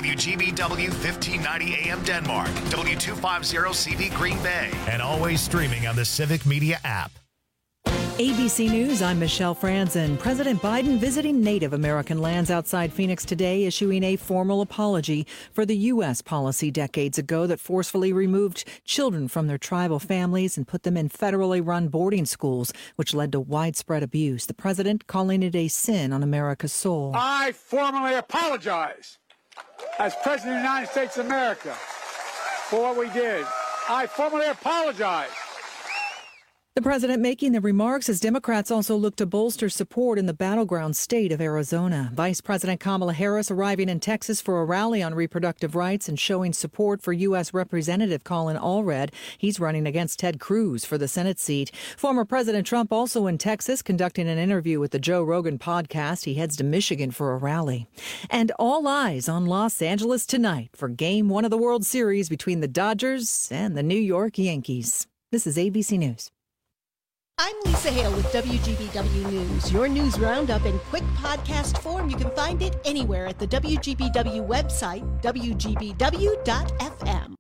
WGBW 1590 AM Denmark, W250 CV Green Bay, and always streaming on the Civic Media app. ABC News, I'm Michelle Franzen. President Biden visiting Native American lands outside Phoenix today, issuing a formal apology for the U.S. policy decades ago that forcefully removed children from their tribal families and put them in federally run boarding schools, which led to widespread abuse. The president calling it a sin on America's soul. I formally apologize as President of the United States of America for what we did. I formally apologize. The president making the remarks as Democrats also look to bolster support in the battleground state of Arizona. Vice President Kamala Harris arriving in Texas for a rally on reproductive rights and showing support for U.S. Representative Colin Allred. He's running against Ted Cruz for the Senate seat. Former President Trump also in Texas conducting an interview with the Joe Rogan podcast. He heads to Michigan for a rally. And all eyes on Los Angeles tonight for Game 1 of the World Series between the Dodgers and the New York Yankees. This is ABC News. I'm Lisa Hale with WGBW News, your news roundup in quick podcast form. You can find it anywhere at the WGBW website, WGBW.FM.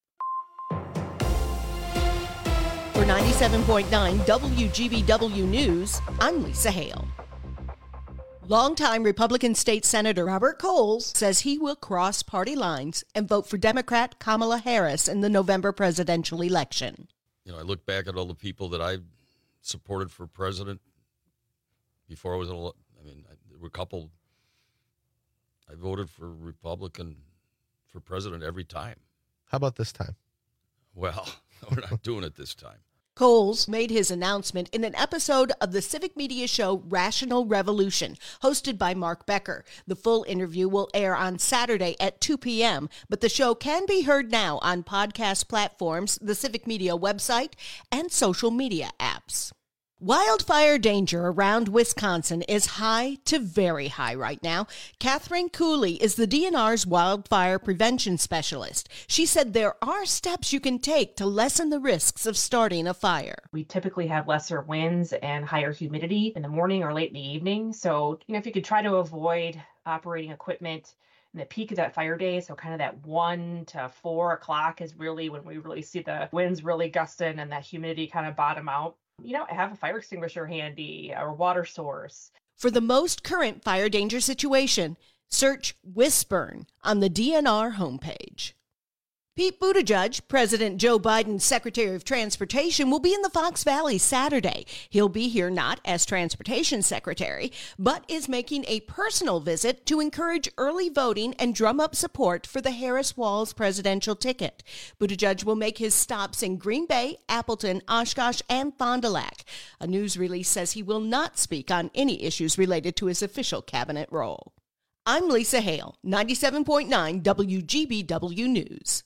For 97.9 WGBW News, I'm Lisa Hale. Longtime Republican State Senator Robert Coles says he will cross party lines and vote for Democrat Kamala Harris in the November presidential election. You know, I look back at all the people that I supported for president before I was there were a couple. I voted for Republican for president every time. How about this time? Well, we're not doing it this time. Coles made his announcement in an episode of the civic media show Rational Revolution, hosted by Mark Becker. The full interview will air on Saturday at 2 p.m., but the show can be heard now on podcast platforms, the Civic Media website, and social media apps. Wildfire danger around Wisconsin is high to very high right now. Catherine Cooley is the DNR's wildfire prevention specialist. She said there are steps you can take to lessen the risks of starting a fire. We typically have lesser winds and higher humidity in the morning or late in the evening. So, if you could try to avoid operating equipment in the peak of that fire day, so kind of that 1 to 4 o'clock is really when we really see the winds really gusting and that humidity kind of bottom out. Have a fire extinguisher handy or water source. For the most current fire danger situation, search WISPURN on the DNR homepage. Pete Buttigieg, President Joe Biden's Secretary of Transportation, will be in the Fox Valley Saturday. He'll be here not as Transportation Secretary, but is making a personal visit to encourage early voting and drum up support for the Harris-Walz presidential ticket. Buttigieg will make his stops in Green Bay, Appleton, Oshkosh, and Fond du Lac. A news release says he will not speak on any issues related to his official cabinet role. I'm Lisa Hale, 97.9 WGBW News.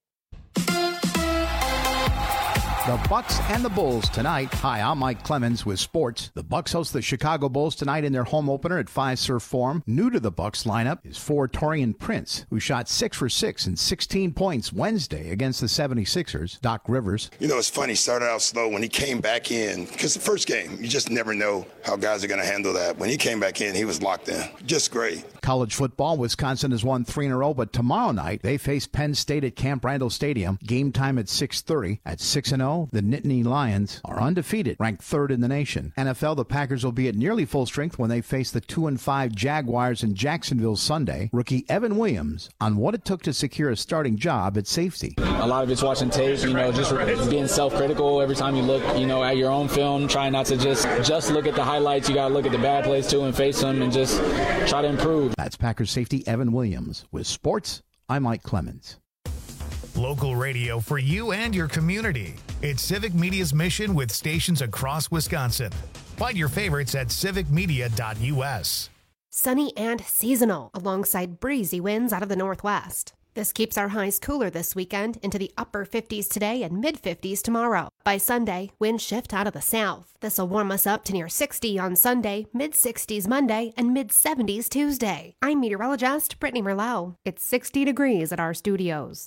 The Bucks and the Bulls tonight. Hi, I'm Mike Clemens with sports. The Bucks host the Chicago Bulls tonight in their home opener at Fiserv Forum. New to the Bucks lineup is forward Torian Prince, who shot 6 for 6 and 16 points Wednesday against the 76ers. Doc Rivers. It's funny. He started out slow when he came back in, because the first game, you just never know how guys are going to handle that. When he came back in, he was locked in. Just great. College football, Wisconsin has won 3 in a row, but tomorrow night they face Penn State at Camp Randall Stadium. Game time at 6:30. At 6-0, the Nittany Lions are undefeated, ranked 3rd in the nation. NFL, the Packers will be at nearly full strength when they face the 2-5 Jaguars in Jacksonville Sunday. Rookie Evan Williams on what it took to secure a starting job at safety. A lot of it's watching tape, just being self-critical every time you look, at your own film. Try not to just look at the highlights. You got to look at the bad plays too and face them and just try to improve. That's Packers safety Evan Williams. With sports, I'm Mike Clemens. Local radio for you and your community. It's Civic Media's mission with stations across Wisconsin. Find your favorites at civicmedia.us. Sunny and seasonal, alongside breezy winds out of the northwest. This keeps our highs cooler this weekend into the upper 50s today and mid-50s tomorrow. By Sunday, winds shift out of the south. This will warm us up to near 60 on Sunday, mid-60s Monday, and mid-70s Tuesday. I'm meteorologist Brittany Merlot. It's 60 degrees at our studios.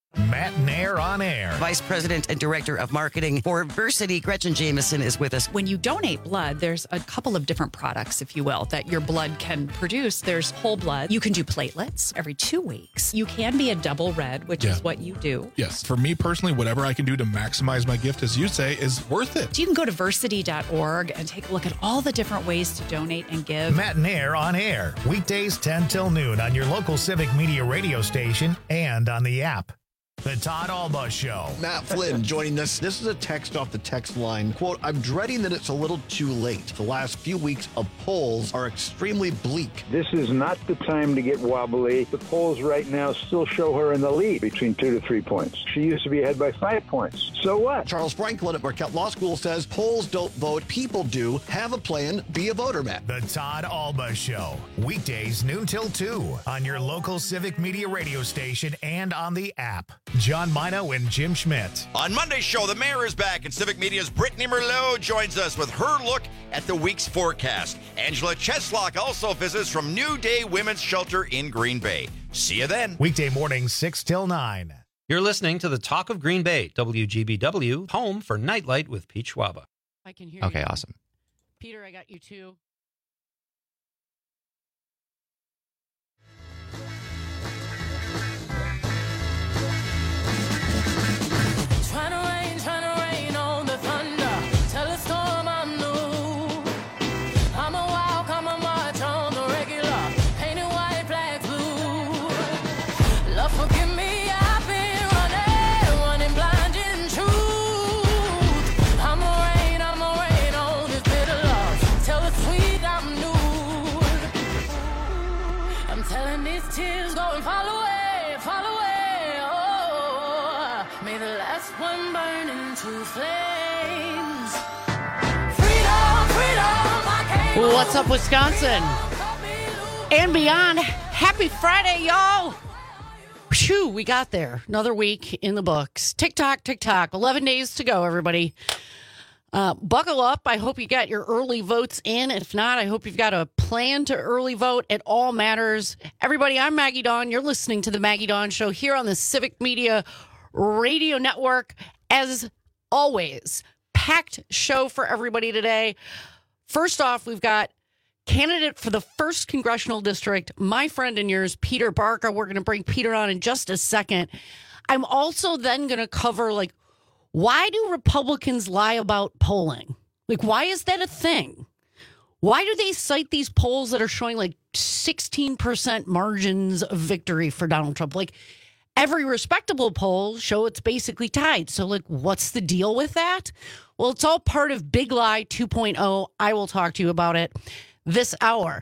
Matt Nair on air. Vice President and Director of Marketing for Versity, Gretchen Jameson, is with us. When you donate blood, there's a couple of different products, if you will, that your blood can produce. There's whole blood. You can do platelets every 2 weeks. You can be a double red, which is what you do. Yes. For me personally, whatever I can do to maximize my gift, as you say, is worth it. So you can go to versity.org and take a look at all the different ways to donate and give. Matt Nair on air. Weekdays 10 till noon on your local Civic Media radio station and on the app. The Todd Alba Show. Matt Flynn joining us. This is a text off the text line. Quote, I'm dreading that it's a little too late. The last few weeks of polls are extremely bleak. This is not the time to get wobbly. The polls right now still show her in the lead between 2 to 3 points. She used to be ahead by 5 points. So what? Charles Franklin at Marquette Law School says polls don't vote, people do. Have a plan, be a voter, Matt. The Todd Alba Show. Weekdays noon till 2 on your local Civic Media radio station and on the app. John Mino and Jim Schmidt. On Monday's show, the mayor is back, and Civic Media's Brittany Merlot joins us with her look at the week's forecast. Angela Cheslock also visits from New Day Women's Shelter in Green Bay. See you then. Weekday mornings 6 till 9. You're listening to the Talk of Green Bay, WGBW, home for Nightlight with Pete Schwaba. I can hear you. Okay, awesome. Peter, I got you too. Trying to rain on the thunder. Tell a storm I'm new. I'm a walk, I'm a march on the regular. Painted white, black, blue. Love, forgive me, I've been running blind in truth. I'm a rain on this bitter love. Tell the sweet I'm nude. I'm telling these tears go and fall away. May the last one burn into flames. Freedom, what's up, Wisconsin? And beyond. Happy Friday, y'all. Phew, we got there. Another week in the books. Tick-tock, tick-tock. 11 days to go, everybody. Buckle up. I hope you got your early votes in. If not, I hope you've got a plan to early vote. It all matters. Everybody, I'm Maggie Dawn. You're listening to the Maggie Dawn Show here on the Civic Media Radio Network. As always, packed show for everybody today. First off, we've got candidate for the 1st Congressional District, my friend and yours, Peter Barca. We're going to bring Peter on in just a second. I'm also then going to cover, why do Republicans lie about polling? Why is that a thing? Why do they cite these polls that are showing 16% margins of victory for Donald Trump? Every respectable poll show it's basically tied. So, what's the deal with that? Well, it's all part of Big Lie 2.0. I will talk to you about it this hour.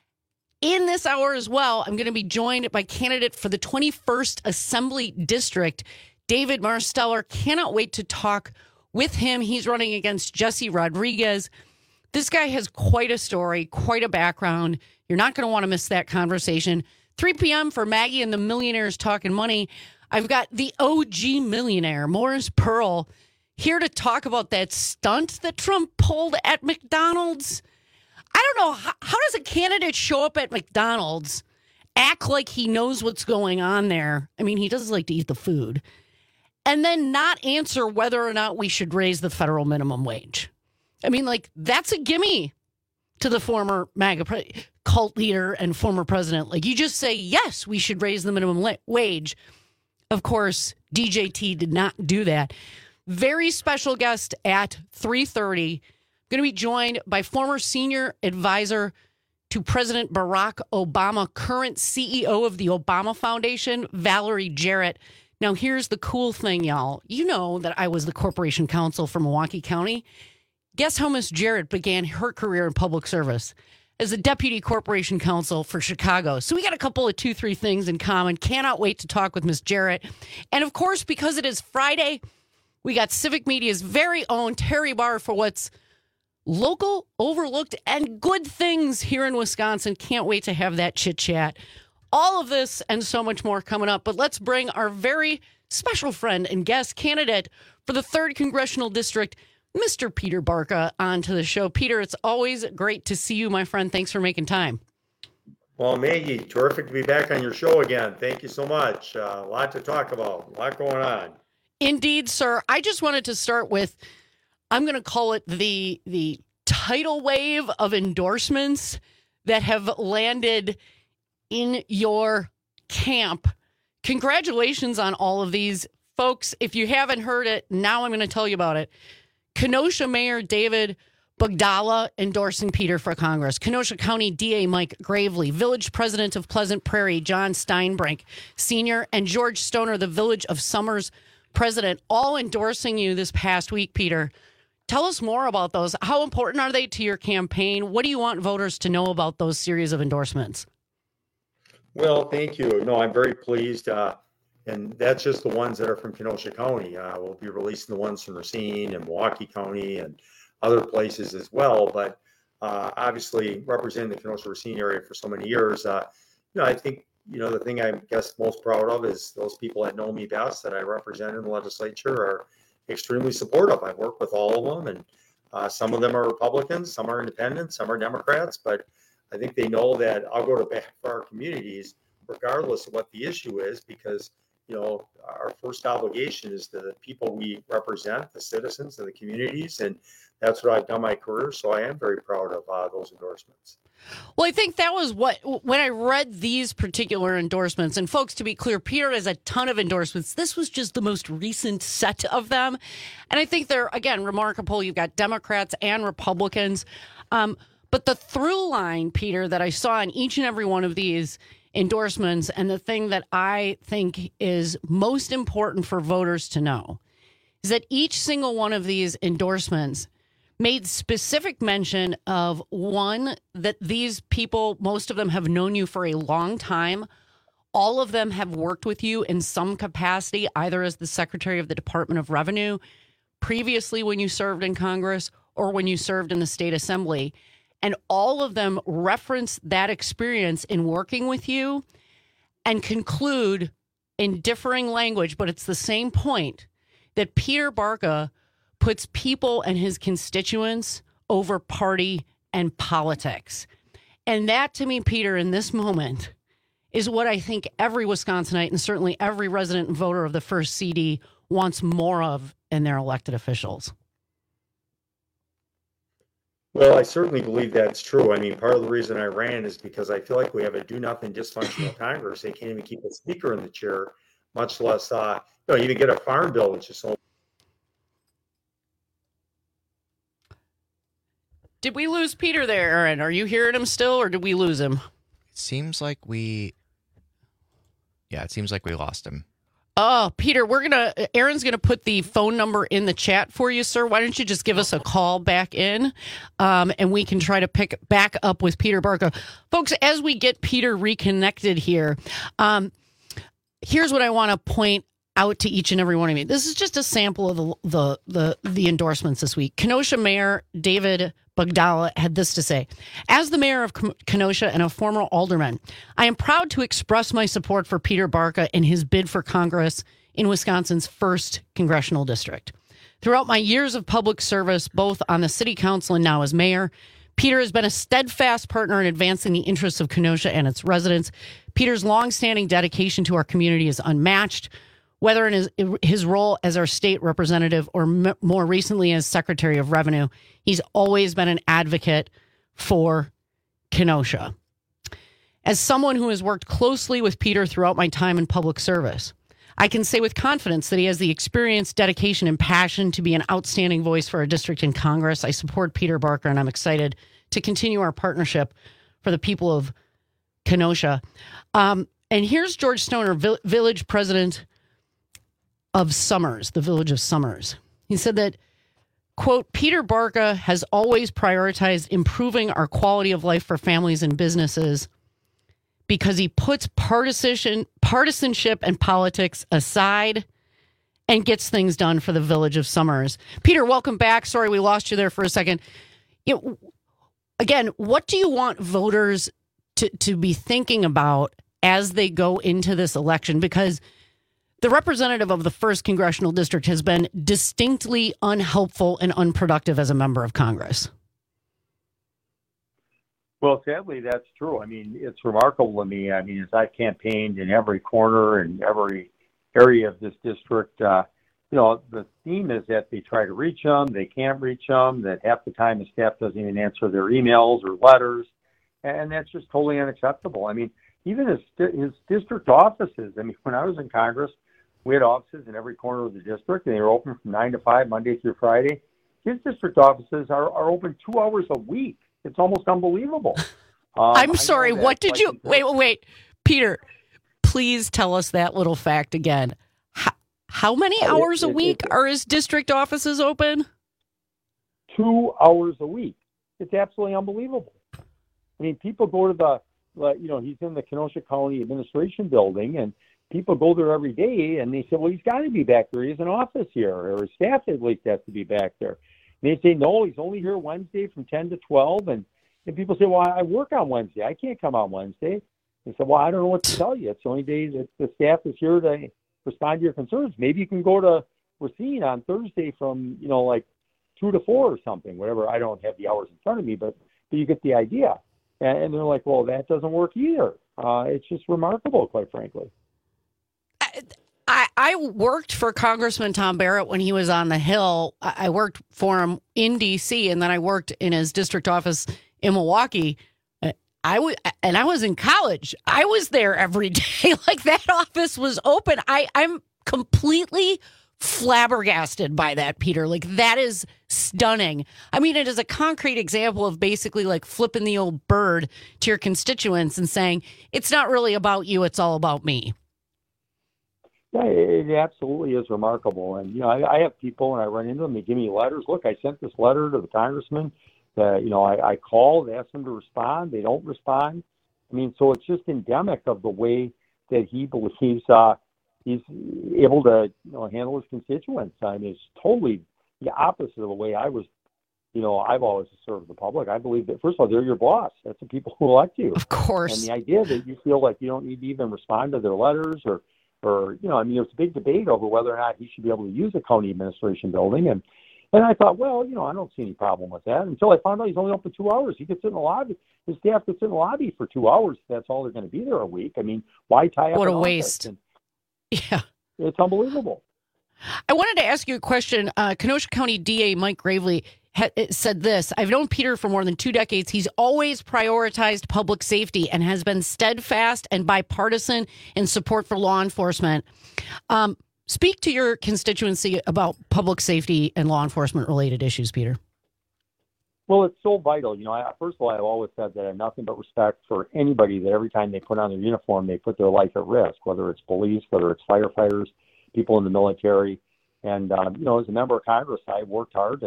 In this hour as well, I'm going to be joined by candidate for the 21st Assembly District, David Marsteller. Cannot wait to talk with him. He's running against Jesse Rodriguez. This guy has quite a story, quite a background. You're not going to want to miss that conversation. 3 p.m. for Maggie and the Millionaires Talking Money. I've got the OG millionaire, Morris Pearl, here to talk about that stunt that Trump pulled at McDonald's. I don't know, how does a candidate show up at McDonald's, act like he knows what's going on there? I mean, he doesn't like to eat the food. And then not answer whether or not we should raise the federal minimum wage. I mean, that's a gimme to the former MAGA cult leader and former president. You just say, yes, we should raise the minimum wage. Of course, DJT did not do that. Very special guest at 3:30. Going to be joined by former senior advisor to President Barack Obama, current CEO of the Obama Foundation, Valerie Jarrett. Now, here's the cool thing, y'all. You know that I was the corporation counsel for Milwaukee County. Guess how Miss Jarrett began her career in public service? As a deputy corporation counsel for Chicago. So we got a couple of 2-3 things in common. Cannot wait to talk with Miss Jarrett. And of course, because it is Friday, we got Civic Media's very own Terry Barr for what's local, overlooked, and good things here in Wisconsin. Can't wait to have that chit chat. All of this and so much more coming up. But let's bring our very special friend and guest candidate for the 3rd Congressional District, Mr. Peter Barca, onto the show. Peter, it's always great to see you, my friend. Thanks for making time. Well, Maggie, terrific to be back on your show again. Thank you so much. A lot to talk about, a lot going on. Indeed, sir. I just wanted to start with, I'm going to call it the tidal wave of endorsements that have landed in your camp. Congratulations on all of these. Folks, if you haven't heard it, now I'm going to tell you about it. Kenosha Mayor David Bogdala endorsing Peter for Congress. Kenosha County DA Mike Gravely, Village President of Pleasant Prairie John Steinbrink Sr., and George Stoner, the Village of Summers President, all endorsing you this past week, Peter. Tell us more about those. How important are they to your campaign? What do you want voters to know about those series of endorsements? Well, thank you. No, I'm very pleased. And that's just the ones that are from Kenosha County. We'll be releasing the ones from Racine and Milwaukee County and other places as well. But obviously, representing the Kenosha-Racine area for so many years, I think, the thing I guess most proud of is those people that know me best, that I represent in the legislature, are extremely supportive. I've worked with all of them, and some of them are Republicans, some are independents, some are Democrats, but I think they know that I'll go to bat for our communities regardless of what the issue is, because our first obligation is to the people we represent, the citizens and the communities, and that's what I've done my career. So I am very proud of those endorsements. Well, I think that was when I read these particular endorsements, and folks, to be clear, Peter has a ton of endorsements. This was just the most recent set of them. And I think they're, again, remarkable. You've got Democrats and Republicans. But the through line, Peter, that I saw in each and every one of these endorsements, and the thing that I think is most important for voters to know, is that each single one of these endorsements made specific mention of, one, that these people, most of them have known you for a long time. All of them have worked with you in some capacity, either as the Secretary of the Department of Revenue, previously when you served in Congress, or when you served in the state assembly. And all of them reference that experience in working with you and conclude in differing language, but it's the same point, that Peter Barca puts people and his constituents over party and politics. And that, to me, Peter, in this moment, is what I think every Wisconsinite, and certainly every resident and voter of the first CD, wants more of in their elected officials. Well, I certainly believe that's true. I mean, part of the reason I ran is because I feel like we have a do-nothing dysfunctional Congress. They can't even keep a speaker in the chair, much less, even get a farm bill, which is so. Did we lose Peter there, Aaron? Are you hearing him still, or did we lose him? It seems like we lost him. Oh, Peter, Aaron's going to put the phone number in the chat for you, sir. Why don't you just give us a call back in, and we can try to pick back up with Peter Barca. Folks, as we get Peter reconnected here, here's what I want to point out to each and every one of you. This is just a sample of the endorsements this week. Kenosha Mayor David Bogdala had this to say: as the mayor of Kenosha and a former alderman, I am proud to express my support for Peter Barca in his bid for Congress in Wisconsin's 1st congressional district. Throughout my years of public service, both on the city council and now as mayor, Peter has been a steadfast partner in advancing the interests of Kenosha and its residents. Peter's longstanding dedication to our community is unmatched. Whether in his role as our state representative or more recently as Secretary of Revenue, he's always been an advocate for Kenosha. As someone who has worked closely with Peter throughout my time in public service, I can say with confidence that he has the experience, dedication, and passion to be an outstanding voice for our district in Congress. I support Peter Barca, and I'm excited to continue our partnership for the people of Kenosha. And here's George Stoner, Village President of Summers, the Village of Summers. He said that, quote, Peter Barca has always prioritized improving our quality of life for families and businesses because he puts partisanship and politics aside and gets things done for the Village of Summers. Peter, welcome back. Sorry, we lost you there for a second. Again, what do you want voters to be thinking about as they go into this election? Because the representative of the 1st congressional district has been distinctly unhelpful and unproductive as a member of Congress. Well, sadly, that's true. I mean, it's remarkable to me. I mean, as I've campaigned in every corner and every area of this district, the theme is that they try to reach them, they can't reach them, that half the time the staff doesn't even answer their emails or letters, and that's just totally unacceptable. I mean, even his district offices, I mean, when I was in Congress, we had offices in every corner of the district, and they were open from 9 to 5, Monday through Friday. His district offices are open 2 hours a week. It's almost unbelievable. I'm sorry, what did you... Wait. Peter, please tell us that little fact again. How many hours a week are his district offices open? 2 hours a week. It's absolutely unbelievable. I mean, people go to he's in the Kenosha County Administration Building, and people go there every day, and they say, well, he's got to be back there. He has an office here, or his staff at least has to be back there. And they say, no, he's only here Wednesday from 10 to 12. And people say, well, I work on Wednesday. I can't come on Wednesday. They said, well, I don't know what to tell you. It's the only day that the staff is here to respond to your concerns. Maybe you can go to Racine on Thursday from, 2 to 4 or something, whatever. I don't have the hours in front of me, but you get the idea. And they're like, well, that doesn't work either. It's just remarkable, quite frankly. I worked for Congressman Tom Barrett when he was on the Hill. I worked for him in D.C., and then I worked in his district office in Milwaukee. I was in college. I was there every day. Like, that office was open. I'm completely flabbergasted by that, Peter. Like, that is stunning. I mean, it is a concrete example of basically like flipping the old bird to your constituents and saying, it's not really about you, it's all about me. Yeah, it absolutely is remarkable. And, I have people, and I run into them, they give me letters. Look, I sent this letter to the congressman. I called, asked them to respond. They don't respond. I mean, so it's just endemic of the way that he believes he's able to handle his constituents. I mean, it's totally the opposite of the way I was. I've always served the public. I believe that, first of all, they're your boss. That's the people who elect you. Of course. And the idea that you feel like you don't need to even respond to their letters or there's a big debate over whether or not he should be able to use a county administration building. And I thought, well, I don't see any problem with that until I found out he's only open 2 hours. He could sit in the lobby. His staff could sit in the lobby for 2 hours. That's all they're going to be there a week. I mean, why tie up? What a waste. Yeah. It's unbelievable. I wanted to ask you a question. Kenosha County DA Mike Gravely said this: I've known Peter for more than 2 decades. He's always prioritized public safety and has been steadfast and bipartisan in support for law enforcement. Speak to your constituency about public safety and law enforcement related issues, Peter. Well, it's so vital. First of all, I've always said that I have nothing but respect for anybody that every time they put on their uniform, they put their life at risk, whether it's police, whether it's firefighters, people in the military. And, as a member of Congress, I worked hard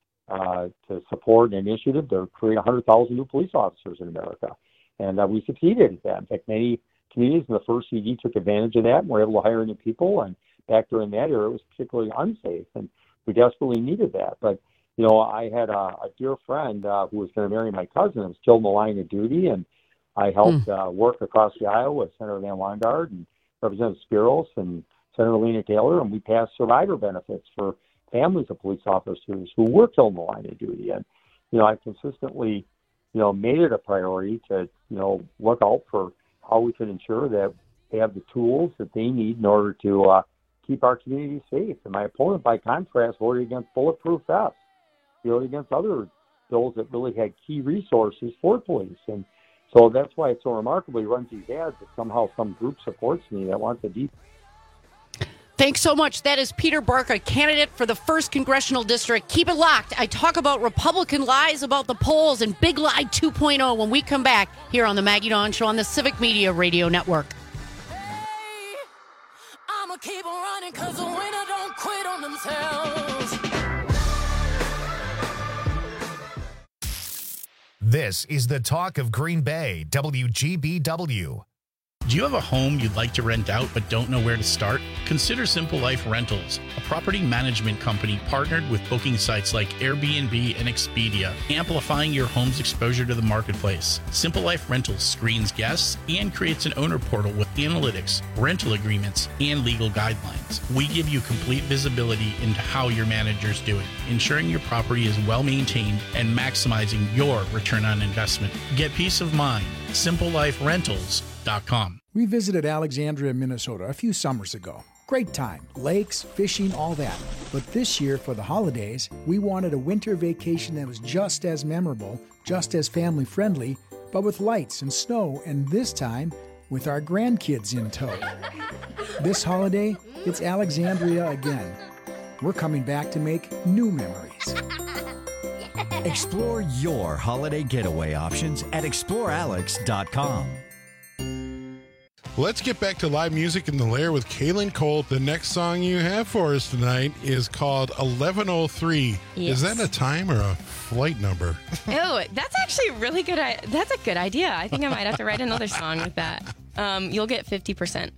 to support an initiative to create 100,000 new police officers in America. And we succeeded at that. In fact, many communities in the first CD took advantage of that and were able to hire new people. And back during that era, it was particularly unsafe, and we desperately needed that. But, I had a dear friend who was going to marry my cousin and was killed in the line of duty, and I helped work across the aisle with Senator Van Longard and Representative Spiros and Senator Lena Taylor, and we passed survivor benefits for families of police officers who were killed in the line of duty. And, I consistently, made it a priority to, look out for how we could ensure that they have the tools that they need in order to keep our community safe. And my opponent, by contrast, voted against bulletproof vests, voted against other bills that really had key resources for police. And so that's why it's so remarkable. He runs these ads that somehow some group supports me that wants to deep. Thanks so much. That is Peter Barca, candidate for the 1st Congressional District. Keep it locked. I talk about Republican lies about the polls and Big Lie 2.0 when we come back here on the Maggie Dawn Show on the Civic Media Radio Network. I'ma keep on running because the winner don't quit on themselves. This is the talk of Green Bay, WGBW. Do you have a home you'd like to rent out but don't know where to start? Consider Simple Life Rentals, a property management company partnered with booking sites like Airbnb and Expedia, amplifying your home's exposure to the marketplace. Simple Life Rentals screens guests and creates an owner portal with analytics, rental agreements, and legal guidelines. We give you complete visibility into how your manager's doing, ensuring your property is well maintained and maximizing your return on investment. Get peace of mind. SimpleLifeRentals.com. We visited Alexandria, Minnesota a few summers ago. Great time. Lakes, fishing, all that. But this year, for the holidays, we wanted a winter vacation that was just as memorable, just as family-friendly, but with lights and snow, and this time, with our grandkids in tow. This holiday, it's Alexandria again. We're coming back to make new memories. Explore your holiday getaway options at explorealex.com. Let's get back to live music in the Lair with Kaylin Cole. The next song you have for us tonight is called 1103. Yes. Is that a time or a flight number? Oh, that's actually really good. That's a good idea. I think I might have to write another song with that. You'll get 50%.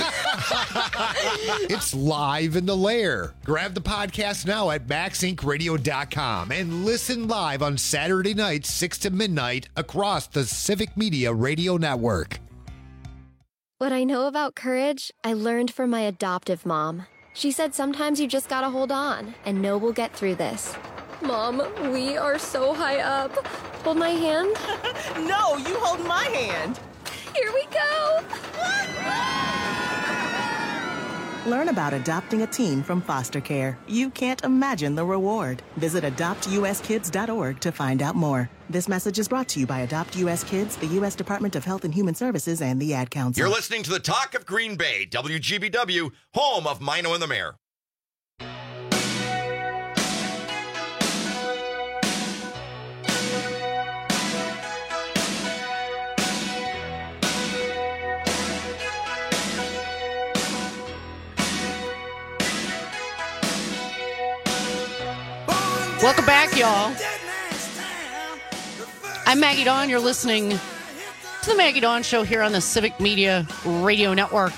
It's live in the Lair. Grab the podcast now at MaxIncRadio.com and listen live on Saturday nights, 6 to midnight, across the Civic Media Radio Network. What I know about courage, I learned from my adoptive mom. She said sometimes you just gotta hold on and know we'll get through this. Mom, we are so high up. Hold my hand. No, you hold my hand. Here we go. Learn about adopting a teen from foster care. You can't imagine the reward. Visit adoptuskids.org to find out more. This message is brought to you by Adopt U.S. Kids, the U.S. Department of Health and Human Services, and the Ad Council. You're listening to the Talk of Green Bay, WGBW, home of Mino and the Mayor. Welcome back, y'all. I'm Maggie Dawn. You're listening to the Maggie Dawn Show here on the Civic Media Radio Network.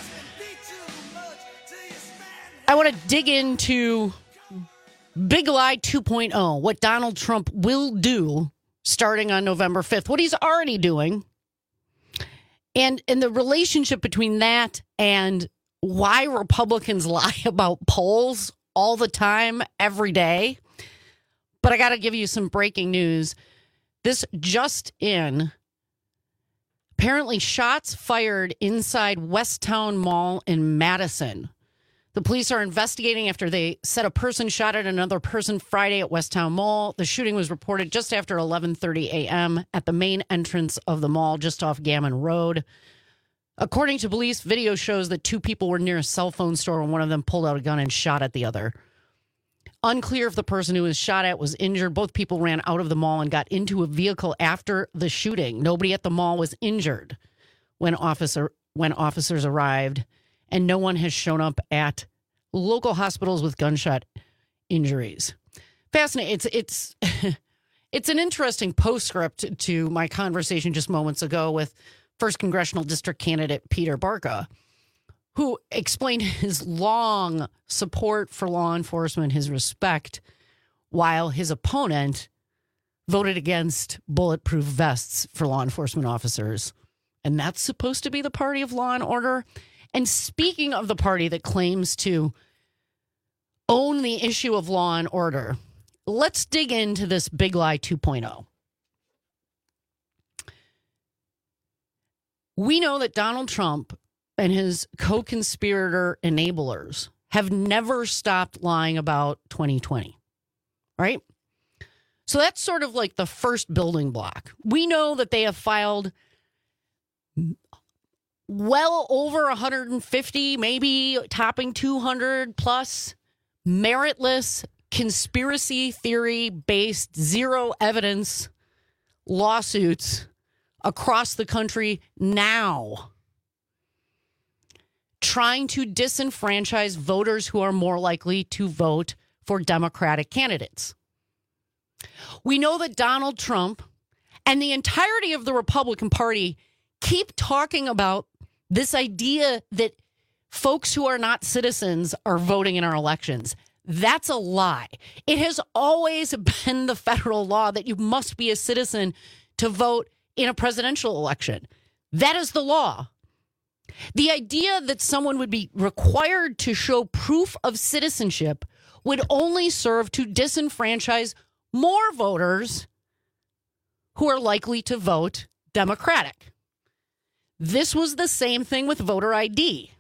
I want to dig into Big Lie 2.0, what Donald Trump will do starting on November 5th, what he's already doing, and the relationship between that and why Republicans lie about polls all the time, every day. But I got to give you some breaking news. This just in. Apparently, shots fired inside Westtown Mall in Madison. The police are investigating after they said a person shot at another person Friday at Westtown Mall. The shooting was reported just after 11:30 a.m. at the main entrance of the mall just off Gammon Road. According to police, video shows that two people were near a cell phone store and one of them pulled out a gun and shot at the other. Unclear if the person who was shot at was injured. Both people ran out of the mall and got into a vehicle after the shooting. Nobody at the mall was injured when officers arrived, and no one has shown up at local hospitals with gunshot injuries. Fascinating. It's it's an interesting postscript to my conversation just moments ago with 1st Congressional District candidate Peter Barca, who explained his long support for law enforcement, his respect, while his opponent voted against bulletproof vests for law enforcement officers. And that's supposed to be the party of law and order. And speaking of the party that claims to own the issue of law and order, let's dig into this Big Lie 2.0. We know that Donald Trump and his co-conspirator enablers have never stopped lying about 2020, right? So that's sort of like the first building block. We know that they have filed well over 150, maybe topping 200 plus meritless conspiracy theory-based zero evidence lawsuits across the country now, trying to disenfranchise voters who are more likely to vote for Democratic candidates. We know that Donald Trump and the entirety of the Republican Party keep talking about This idea that folks who are not citizens are voting in our elections, that's a lie. It has always been the federal law that you must be a citizen to vote in a presidential election. That is the law. The idea that someone would be required to show proof of citizenship would only serve to disenfranchise more voters who are likely to vote Democratic. This was the same thing with voter ID.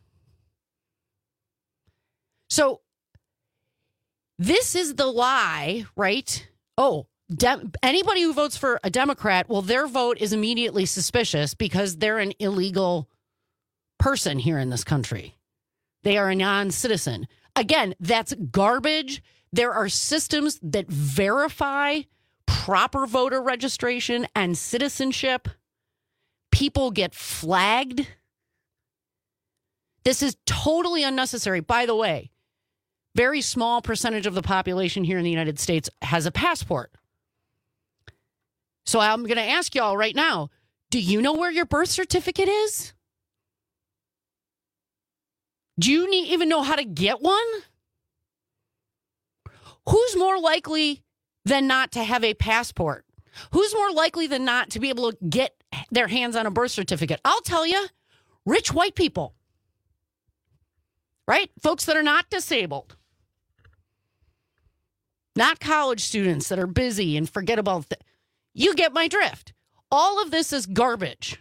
So this is the lie, right? Oh, anybody who votes for a Democrat, well, their vote is immediately suspicious because they're an illegal person here in this country. They are a non-citizen. Again, that's garbage. There are systems that verify proper voter registration and citizenship. People get flagged. This is totally unnecessary. By the way, very small percentage of the population here in the United States has a passport. So I'm going to ask y'all right now, do you know where your birth certificate is? Do you even know how to get one? Who's more likely than not to have a passport? Who's more likely than not to be able to get their hands on a birth certificate? I'll tell you, rich white people, right? Folks that are not disabled, not college students that are busy and forget about you get my drift. All of this is garbage.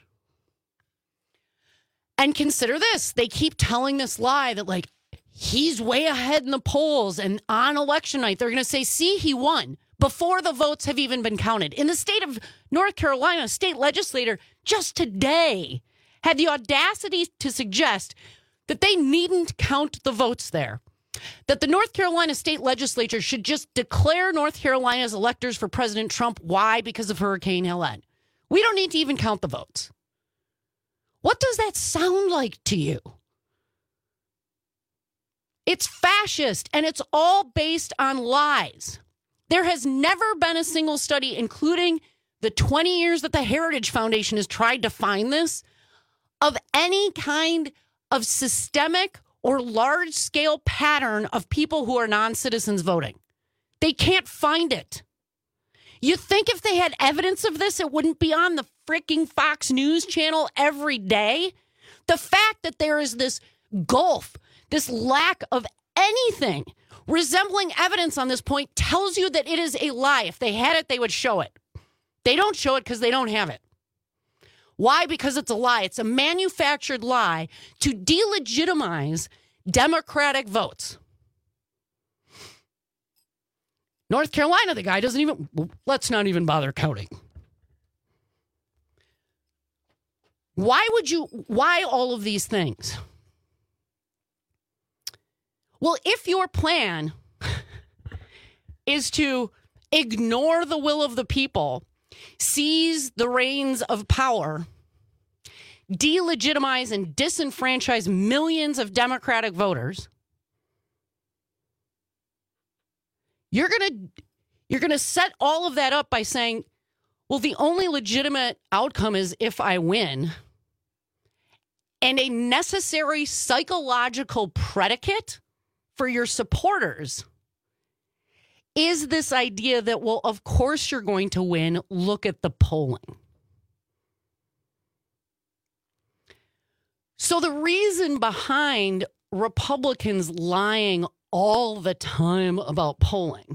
And consider this. They keep telling this lie that, like, he's way ahead in the polls. And on election night, they're going to say, see, he won before the votes have even been counted. In the state of North Carolina, a state legislator just today had the audacity to suggest that they needn't count the votes there. That the North Carolina state legislature should just declare North Carolina's electors for President Trump. Why? Because of Hurricane Helene. We don't need to even count the votes. What does that sound like to you? It's fascist, and it's all based on lies. There has never been a single study, including the 20 years that the Heritage Foundation has tried to find this, of any kind of systemic or large-scale pattern of people who are non-citizens voting. They can't find it. You think if they had evidence of this, it wouldn't be on the freaking Fox News channel every day? The fact that there is this gulf, this lack of anything resembling evidence on this point tells you that it is a lie. If they had it, they would show it. They don't show it because they don't have it. Why? Because it's a lie. It's a manufactured lie to delegitimize Democratic votes. North Carolina, the guy doesn't even, let's not even bother counting. Why all of these things? Well, if your plan is to ignore the will of the people, seize the reins of power, delegitimize and disenfranchise millions of Democratic voters, you're going to set all of that up by saying, well, the only legitimate outcome is if I win. And a necessary psychological predicate for your supporters is this idea that, well, of course you're going to win. Look at the polling. So the reason behind Republicans lying all the time about polling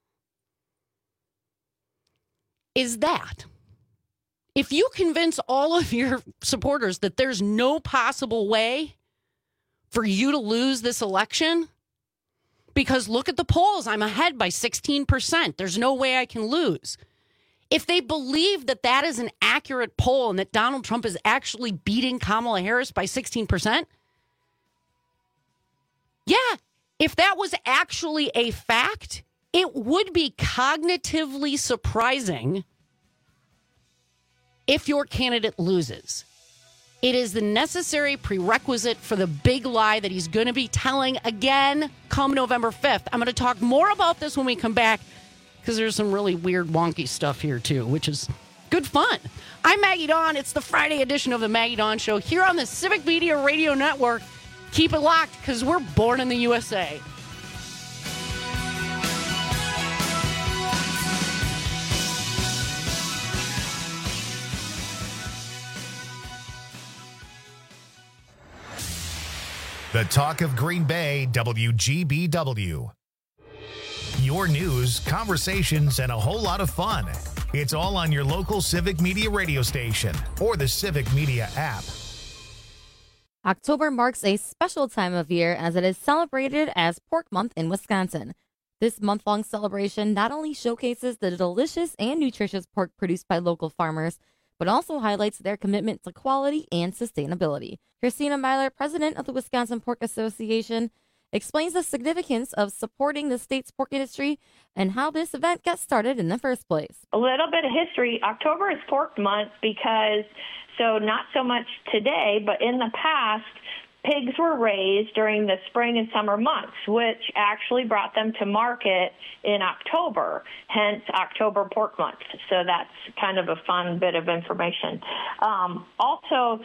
is that if you convince all of your supporters that there's no possible way for you to lose this election, because look at the polls, I'm ahead by 16%. There's no way I can lose. If they believe that that is an accurate poll and that Donald Trump is actually beating Kamala Harris by 16%, yeah, if that was actually a fact, it would be cognitively surprising if your candidate loses. It is the necessary prerequisite for the big lie that he's going to be telling again come November 5th. I'm going to talk more about this when we come back because there's some really weird, wonky stuff here, too, which is Good fun. I'm Maggie Dawn. It's the Friday edition of the Maggie Dawn Show here on the Civic Media Radio Network. Keep it locked because we're born in the USA. The talk of Green Bay, WGBW. Your news, conversations, and a whole lot of fun. It's all on your local Civic Media radio station or the Civic Media app. October marks a special time of year as it is celebrated as Pork Month in Wisconsin. This month-long celebration not only showcases the delicious and nutritious pork produced by local farmers, but also highlights their commitment to quality and sustainability. Christina Myler, president of the Wisconsin Pork Association, explains the significance of supporting the state's pork industry and how this event got started in the first place. A little bit of history. October is Pork Month because, so not so much today, but in the past, pigs were raised during the spring and summer months, which actually brought them to market in October, hence October Pork Month. So that's kind of a fun bit of information. Also,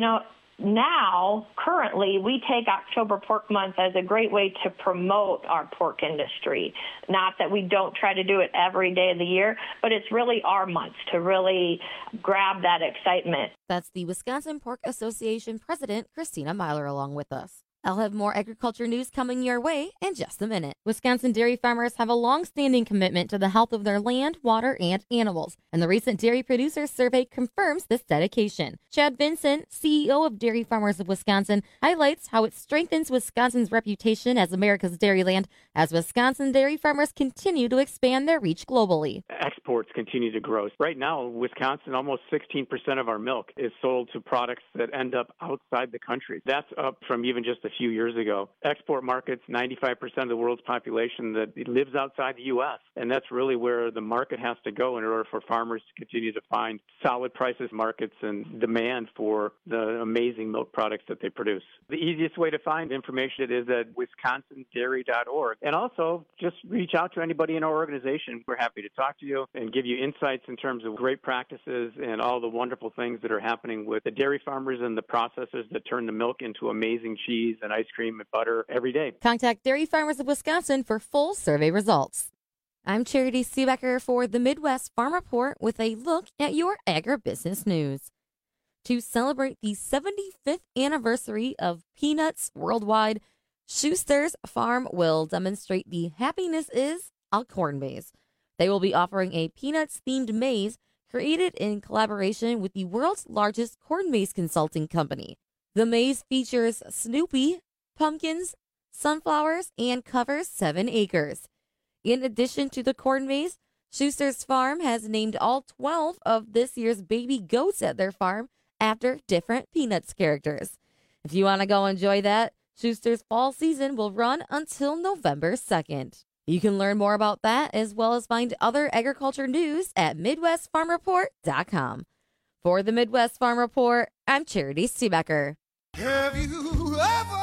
now, currently, we take October Pork Month as a great way to promote our pork industry. Not that we don't try to do it every day of the year, but it's really our month to really grab that excitement. That's the Wisconsin Pork Association president, Christina Myler, along with us. I'll have more agriculture news coming your way in just a minute. Wisconsin dairy farmers have a long-standing commitment to the health of their land, water, and animals, and the recent Dairy Producers Survey confirms this dedication. Chad Vincent, CEO of Dairy Farmers of Wisconsin, highlights how it strengthens Wisconsin's reputation as America's dairyland as Wisconsin dairy farmers continue to expand their reach globally. Exports continue to grow. Right now, Wisconsin, almost 16% of our milk is sold to products that end up outside the country. That's up from even just a few years ago. Export markets, 95% of the world's population that lives outside the U.S., and that's really where the market has to go in order for farmers to continue to find solid prices, markets, and demand for the amazing milk products that they produce. The easiest way to find information is at wisconsindairy.org. And also, just reach out to anybody in our organization. We're happy to talk to you and give you insights in terms of great practices and all the wonderful things that are happening with the dairy farmers and the processors that turn the milk into amazing cheese and ice cream and butter every day. Contact Dairy Farmers of Wisconsin for full survey results. I'm Charity Seebecker for the Midwest Farm Report with a look at your agribusiness news. To celebrate the 75th anniversary of Peanuts Worldwide, Schuster's Farm will demonstrate the Happiness Is a Corn Maze. They will be offering a Peanuts-themed maze created in collaboration with the world's largest corn maze consulting company. The maze features Snoopy, pumpkins, sunflowers, and covers 7 acres. In addition to the corn maze, Schuster's Farm has named all 12 of this year's baby goats at their farm after different Peanuts characters. If you want to go enjoy that, Schuster's fall season will run until November 2nd. You can learn more about that as well as find other agriculture news at MidwestFarmReport.com. For the Midwest Farm Report, I'm Charity Seebecker. Have you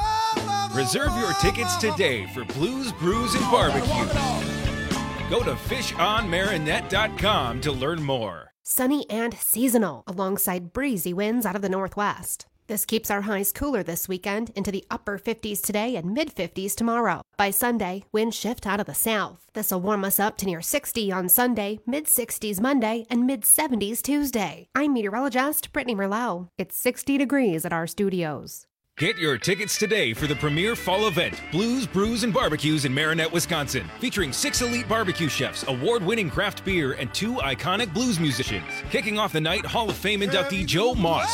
ever Reserve your tickets today for Blues, Brews, and Barbecue. Go to fishonmarinette.com to learn more. Sunny and seasonal alongside breezy winds out of the northwest. This keeps our highs cooler this weekend into the upper 50s today and mid-50s tomorrow. By Sunday, winds shift out of the south. This will warm us up to near 60 on Sunday, mid-60s Monday, and mid-70s Tuesday. I'm meteorologist Brittany Merlot. It's 60 degrees at our studios. Get your tickets today for the premier fall event, Blues, Brews, and Barbecues in Marinette, Wisconsin, featuring 6 elite barbecue chefs, award-winning craft beer, and 2 iconic blues musicians. Kicking off the night, Hall of Fame inductee Joe Moss,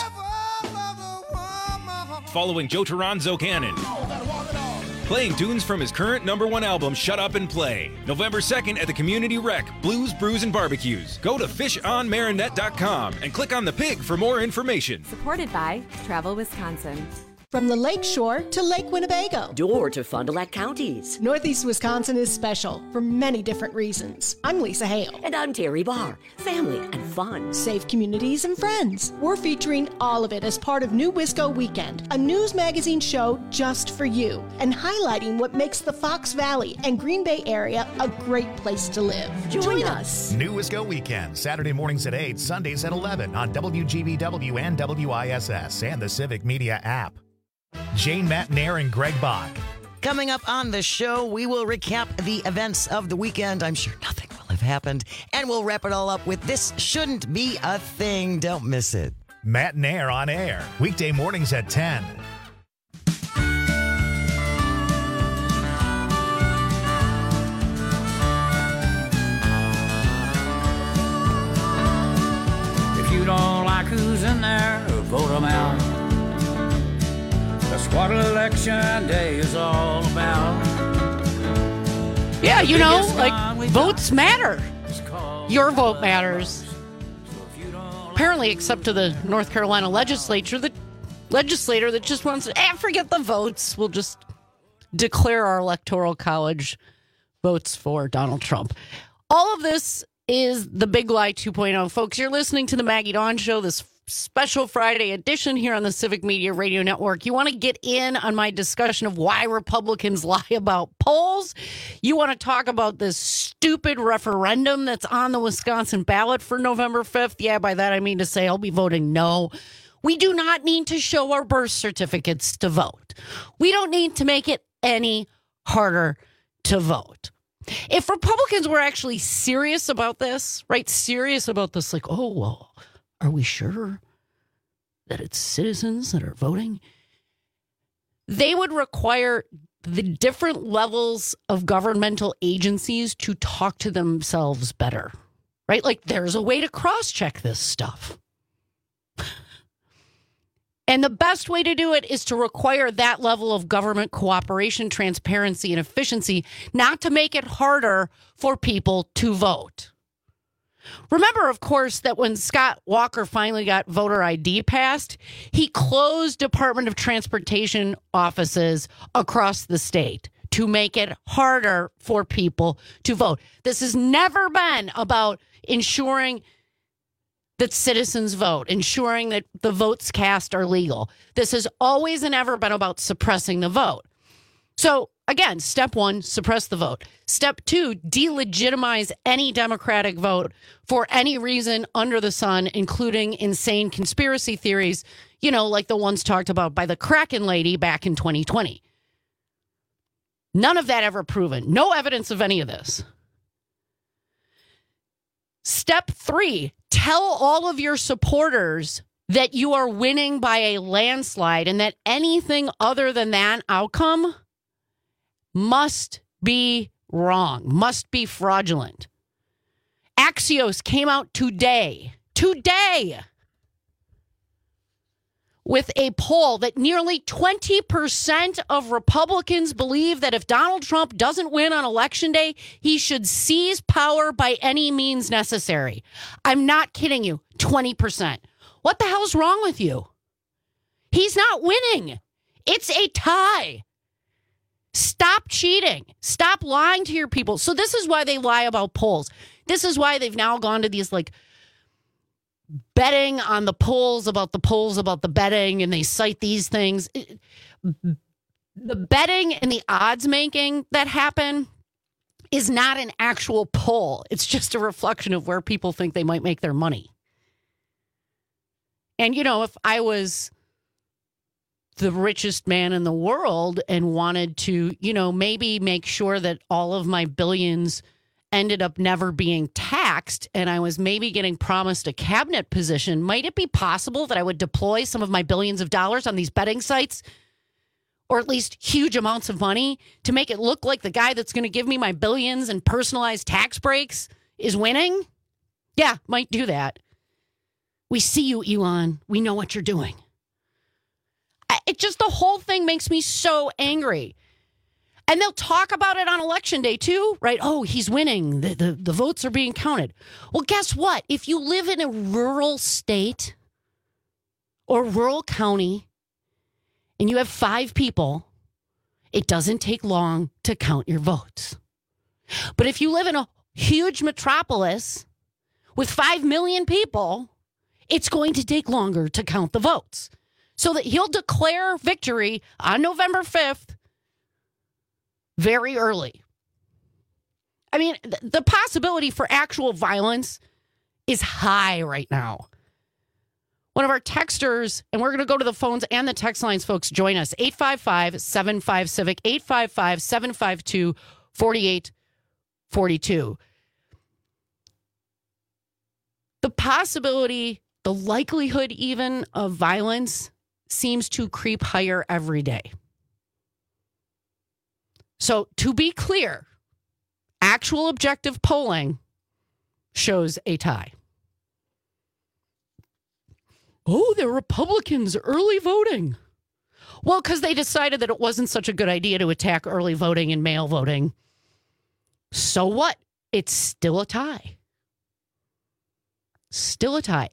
following Joe Toronzo Cannon, playing tunes from his current #1 album, Shut Up and Play. November 2nd at the Community Rec, Blues, Brews, and Barbecues. Go to fishonmarinette.com and click on the pig for more information. Supported by Travel Wisconsin. From the Lake Shore to Lake Winnebago. Door to Fond du Lac counties. Northeast Wisconsin is special for many different reasons. I'm Lisa Hale. And I'm Terry Barr. Family and fun. Safe communities and friends. We're featuring all of it as part of New Wisco Weekend, a news magazine show just for you, and highlighting what makes the Fox Valley and Green Bay area a great place to live. Join us. New Wisco Weekend, Saturday mornings at 8, Sundays at 11 on WGBW and WISS and the Civic Media app. Jane Matnair and Greg Bach. Coming up on the show, we will recap the events of the weekend. I'm sure nothing will have happened. And we'll wrap it all up with This Shouldn't Be a Thing. Don't miss it. Matnair on air, weekday mornings at 10. If you don't like who's in there, vote them out. That's what election day is all about. Yeah, you know, like, votes matter. Your vote matters. Apparently, except to the North Carolina legislature, the legislator that just wants to, forget the votes. We'll just declare our electoral college votes for Donald Trump. All of this is the Big Lie 2.0. Folks, you're listening to the Maggie Dawn Show, this special Friday edition here on the Civic Media Radio Network. You want to get in on my discussion of why Republicans lie about polls? You want to talk about this stupid referendum that's on the Wisconsin ballot for November 5th? Yeah, by that I mean to say I'll be voting no. We do not need to show our birth certificates to vote. We don't need to make it any harder to vote. If Republicans were actually serious about this, right, serious about this, like, oh, well, are we sure that it's citizens that are voting? They would require the different levels of governmental agencies to talk to themselves better, right? Like, there's a way to cross-check this stuff. And the best way to do it is to require that level of government cooperation, transparency, and efficiency, not to make it harder for people to vote. Remember, of course, that when Scott Walker finally got voter ID passed, he closed Department of Transportation offices across the state to make it harder for people to vote. This has never been about ensuring that citizens vote, ensuring that the votes cast are legal. This has always and ever been about suppressing the vote. So, again, step one, suppress the vote. Step two, delegitimize any Democratic vote for any reason under the sun, including insane conspiracy theories, you know, like the ones talked about by the Kraken lady back in 2020. None of that ever proven. No evidence of any of this. Step three, tell all of your supporters that you are winning by a landslide and that anything other than that outcome must be wrong, must be fraudulent. Axios came out today, with a poll that nearly 20% of Republicans believe that if Donald Trump doesn't win on Election Day, he should seize power by any means necessary. I'm not kidding you, 20%. What the hell's wrong with you? He's not winning. It's a tie. Stop cheating. Stop lying to your people. So this is why they lie about polls. This is why they've now gone to these, like, betting on the polls about the betting, and they cite these things. The betting and the odds making that happen is not an actual poll. It's just a reflection of where people think they might make their money. And, you know, if I was the richest man in the world and wanted to, you know, maybe make sure that all of my billions ended up never being taxed, and I was maybe getting promised a cabinet position, might it be possible that I would deploy some of my billions of dollars on these betting sites, or at least huge amounts of money, to make it look like the guy that's going to give me my billions and personalized tax breaks is winning? Yeah, might do that. We see you, Elon. We know what you're doing. It just, the whole thing makes me so angry. And they'll talk about it on Election Day, too, right? Oh, he's winning. The votes are being counted. Well, guess what? If you live in a rural state or rural county and you have 5 people, it doesn't take long to count your votes. But if you live in a huge metropolis with 5 million people, it's going to take longer to count the votes. So that he'll declare victory on November 5th very early. I mean, the possibility for actual violence is high right now. One of our texters, and we're going to go to the phones and the text lines, folks, join us. 855-75-CIVIC, 855-752-4842. The possibility, the likelihood even of violence seems to creep higher every day. So to be clear, actual objective polling shows a tie. Oh, the Republicans early voting. Well, because they decided that it wasn't such a good idea to attack early voting and mail voting. So what? It's still a tie. Still a tie.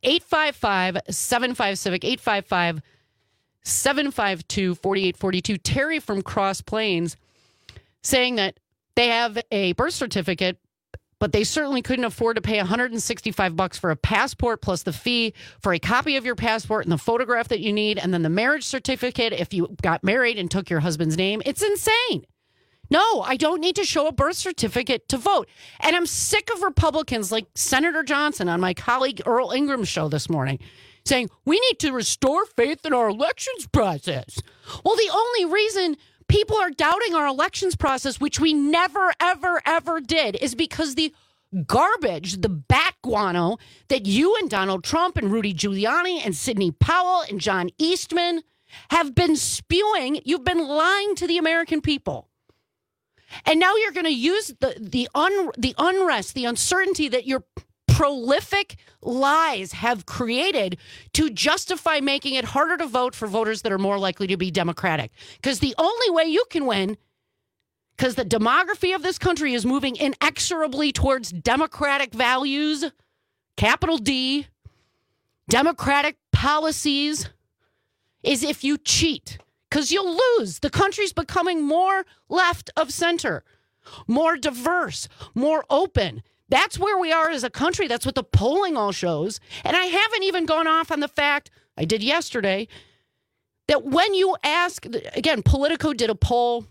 855-75-CIVIC, 855-752-4842. Terry from Cross Plains saying that they have a birth certificate, but they certainly couldn't afford to pay $165 for a passport plus the fee for a copy of your passport and the photograph that you need, and then the marriage certificate if you got married and took your husband's name. It's insane. No, I don't need to show a birth certificate to vote. And I'm sick of Republicans like Senator Johnson on my colleague Earl Ingram's show this morning saying, we need to restore faith in our elections process. Well, the only reason people are doubting our elections process, which we never, ever, ever did, is because the garbage, the bat guano that you and Donald Trump and Rudy Giuliani and Sidney Powell and John Eastman have been spewing. You've been lying to the American people. And now you're going to use the unrest, the uncertainty that your prolific lies have created to justify making it harder to vote for voters that are more likely to be Democratic. Because the only way you can win, because the demography of this country is moving inexorably towards Democratic values, capital D, Democratic policies, is if you cheat. Because you'll lose. The country's becoming more left of center, more diverse, more open. That's where we are as a country. That's what the polling all shows. And I haven't even gone off on the fact, I did yesterday, that when you ask, again, Politico did a poll,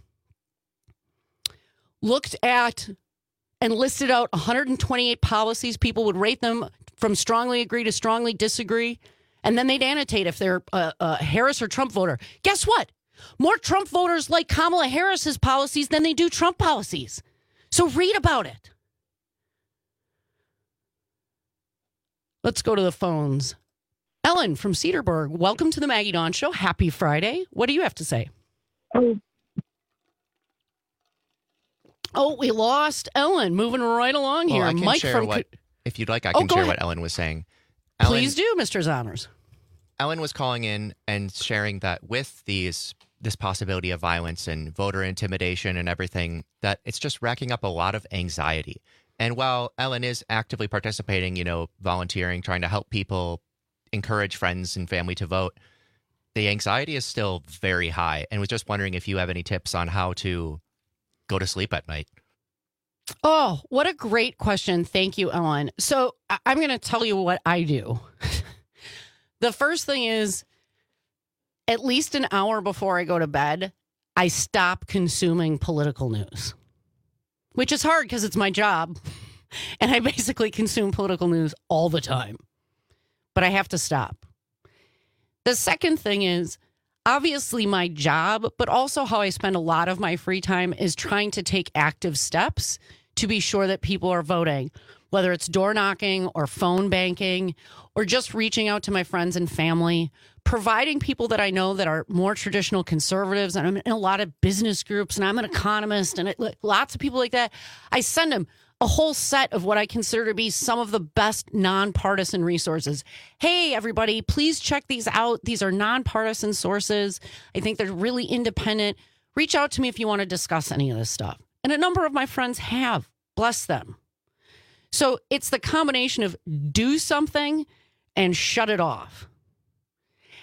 looked at and listed out 128 policies. People would rate them from strongly agree to strongly disagree. And then they'd annotate if they're a Harris or Trump voter. Guess what? More Trump voters like Kamala Harris's policies than they do Trump policies. So read about it. Let's go to the phones. Ellen from Cedarburg, welcome to the Maggie Dawn Show. Happy Friday. What do you have to say? Oh, we lost Ellen. Moving right along here. Well, I can Mike share from what, if you'd like, I can share what Ellen was saying. Please do, Mr. Zonners. Ellen was calling in and sharing that with this possibility of violence and voter intimidation and everything, that it's just racking up a lot of anxiety. And while Ellen is actively participating, volunteering, trying to help people, encourage friends and family to vote, the anxiety is still very high. And was just wondering if you have any tips on how to go to sleep at night. Oh, what a great question. Thank you, Ellen. So I'm going to tell you what I do. The first thing is, at least an hour before I go to bed, I stop consuming political news, which is hard because it's my job. And I basically consume political news all the time. But I have to stop. The second thing is, obviously my job, but also how I spend a lot of my free time is trying to take active steps to be sure that people are voting, whether it's door knocking or phone banking or just reaching out to my friends and family, providing people that I know that are more traditional conservatives. And I'm in a lot of business groups and I'm an economist and lots of people like that. I send them a whole set of what I consider to be some of the best nonpartisan resources. Hey, everybody, please check these out. These are nonpartisan sources. I think they're really independent. Reach out to me if you want to discuss any of this stuff. And a number of my friends have. Bless them. So it's the combination of do something and shut it off.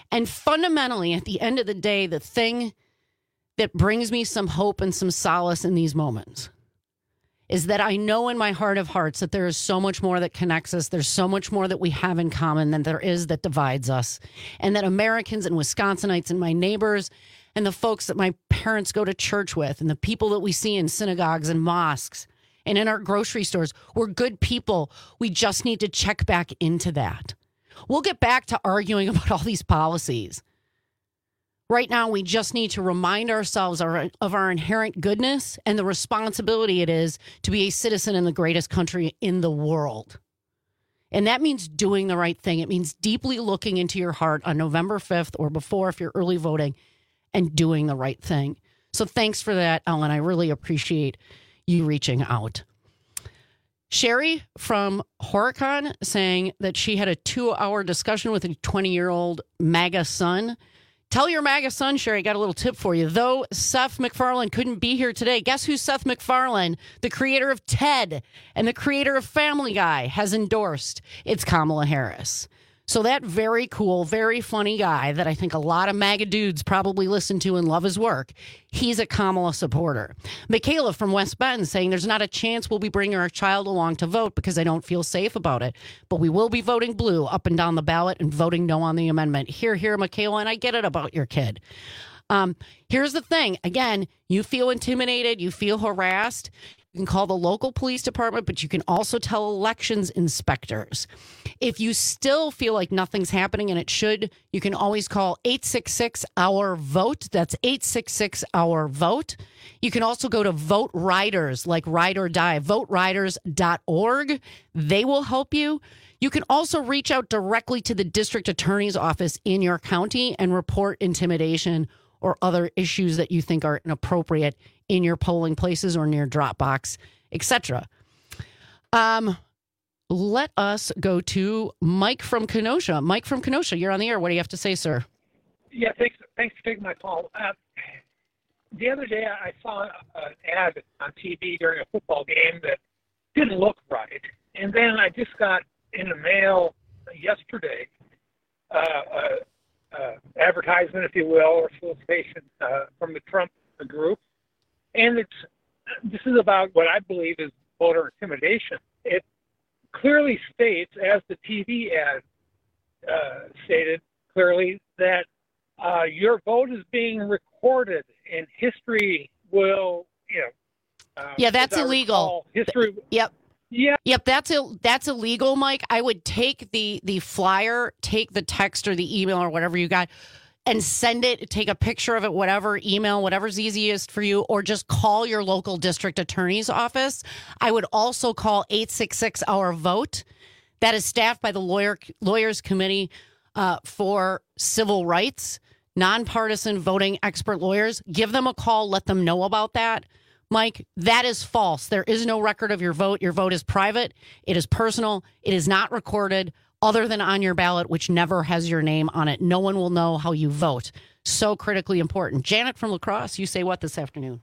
And fundamentally, at the end of the day, the thing that brings me some hope and some solace in these moments is that I know in my heart of hearts that there is so much more that connects us. There's so much more that we have in common than there is that divides us. And that Americans and Wisconsinites and my neighbors and the folks that my parents go to church with and the people that we see in synagogues and mosques and in our grocery stores, we're good people. We just need to check back into that. We'll get back to arguing about all these policies. Right now, we just need to remind ourselves of our inherent goodness and the responsibility it is to be a citizen in the greatest country in the world. And that means doing the right thing. It means deeply looking into your heart on November 5th or before if you're early voting and doing the right thing. So thanks for that, Ellen. I really appreciate you reaching out. Sherry from Horicon saying that she had a 2-hour discussion with a 20-year-old MAGA son. Tell your MAGA son, Sherry, got a little tip for you. Though Seth MacFarlane couldn't be here today, guess who Seth MacFarlane, the creator of TED and the creator of Family Guy, has endorsed? It's Kamala Harris. So that very cool, very funny guy that I think a lot of MAGA dudes probably listen to and love his work, he's a Kamala supporter. Michaela from West Bend saying there's not a chance we'll be bringing our child along to vote because I don't feel safe about it. But we will be voting blue up and down the ballot and voting no on the amendment. Here, Michaela, and I get it about your kid. Here's the thing. Again, you feel intimidated, you feel harassed. You can call the local police department, but you can also tell elections inspectors. If you still feel like nothing's happening and it should, you can always call 866-OUR-VOTE. That's 866-OUR-VOTE. You can also go to Vote Riders, like Ride or Die, voteriders.org. They will help you. You can also reach out directly to the district attorney's office in your county and report intimidation or other issues that you think are inappropriate in your polling places or near Dropbox, etc. Let us go to Mike from Kenosha. Mike from Kenosha, you're on the air. What do you have to say, sir? Yeah, thanks for taking my call. The other day I saw an ad on TV during a football game that didn't look right. And then I just got in the mail yesterday advertisement, if you will, or solicitation from the Trump group. And this is about what I believe is voter intimidation. It clearly states, as the TV ad stated clearly, that your vote is being recorded and history will, yeah, that's illegal. History. Yep. Yeah. Yep, that's illegal, Mike. I would take the flyer, take the text or the email or whatever you got, and send it, take a picture of it, whatever, email, whatever's easiest for you, or just call your local district attorney's office. I would also call 866-OUR-VOTE. That is staffed by the Lawyers Committee for Civil Rights, nonpartisan voting expert lawyers. Give them a call. Let them know about that. Mike, that is false. There is no record of your vote. Your vote is private. It is personal. It is not recorded other than on your ballot, which never has your name on it. No one will know how you vote. So critically important. Janet from La Crosse, you say what this afternoon?